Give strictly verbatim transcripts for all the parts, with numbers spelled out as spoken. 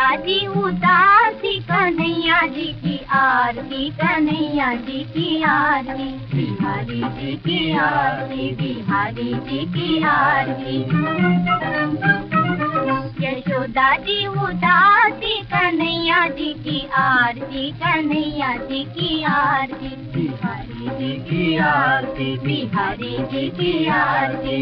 यशोदा जी उदासी, कन्हैया जी की आरती, कन्हैया जी की आरती, बिहारी जी की आरती, बिहारी जी की आरती। यशोदा जी उदासी, कन्हैया जी की आरती, कन्हैया जी की आरती, बिहारी जी की आरती, बिहारी जी की आरती।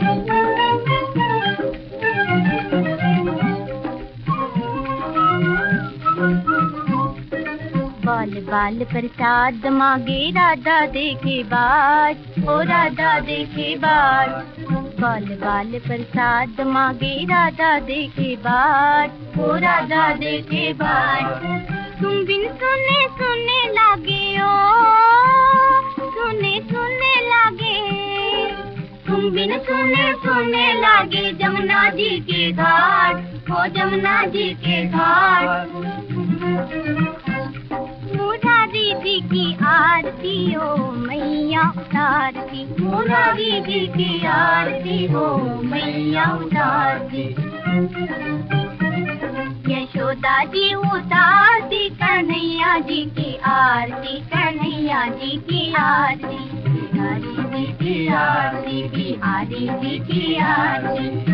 बाल बाल प्रसाद मांगे राधा देखे बाट, ओ राधा देखे बाट। बाल बाल प्रसाद मांगे राधा देखे बाट, ओ राधा देखे बाट। तुम बिन सुने सुने लागे ओ, सुने सुने लागे। तुम बिन सुने सुने लागे जमुना जी के घाट, ओ जमुना जी के घाट। मुरारी जी की आरती ओ मैया उतारती, मुरारी जी की आरती ओ मैया उतारती। यशोदा जी उतारती, कन्हैया जी की आरती, कन्हैया जी की आरती, बिहारी जी की आरती, बिहारी जी की आरती।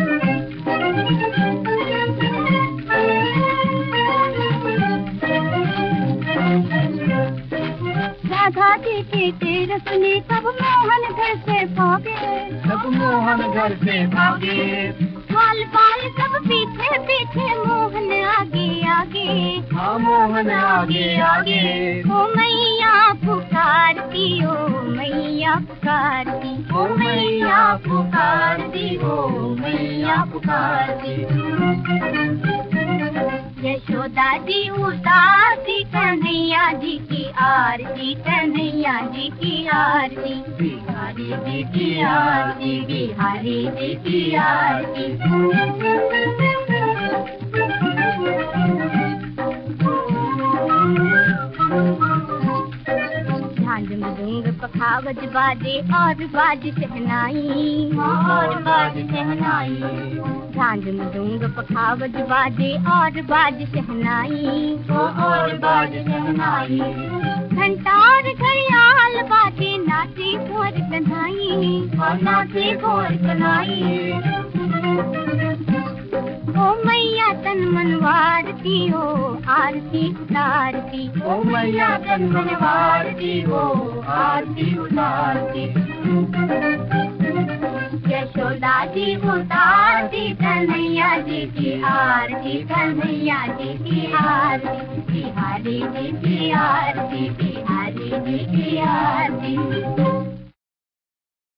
राधा जी के तेरस सुने कब मोहन घर से भागे, सब मोहन घर से भागे। बाल बाल सब पीछे पीछे, मोहन आगे आगे, हाँ मोहन आगे आगे। ओ मैया पुकारती, ओ मैया पुकारती, ओ मैया पुकारती, ओ मैया पुकारती। यशोदा जी उतारती, कन्हैया जी की आरती, कन्हैया जी की आरती, बिहारी जी की आरती, बिहारी जी की आरती। झांझ मृदंग पखावज बाजे और बाज शहनाई, और बाज शहनाई। झांझ मृदंग पखावज बाजे और बाज शहनाई, और बाज शहनाई। घंटा और घड़ियाल बाजे, नाचे कुंवर कन्हाई, और नाचे कुंवर कन्हाई। ओ मैया तन मन वारती, ओ आरती उतारती, ओ मैया तन मन वारती, ओ आरती उतारती। यशोदा जी उतारती, कन्हैया जी की आरती, कन्हैया जी की आरती, बिहारी जी की आरती, बिहारी जी की आरती।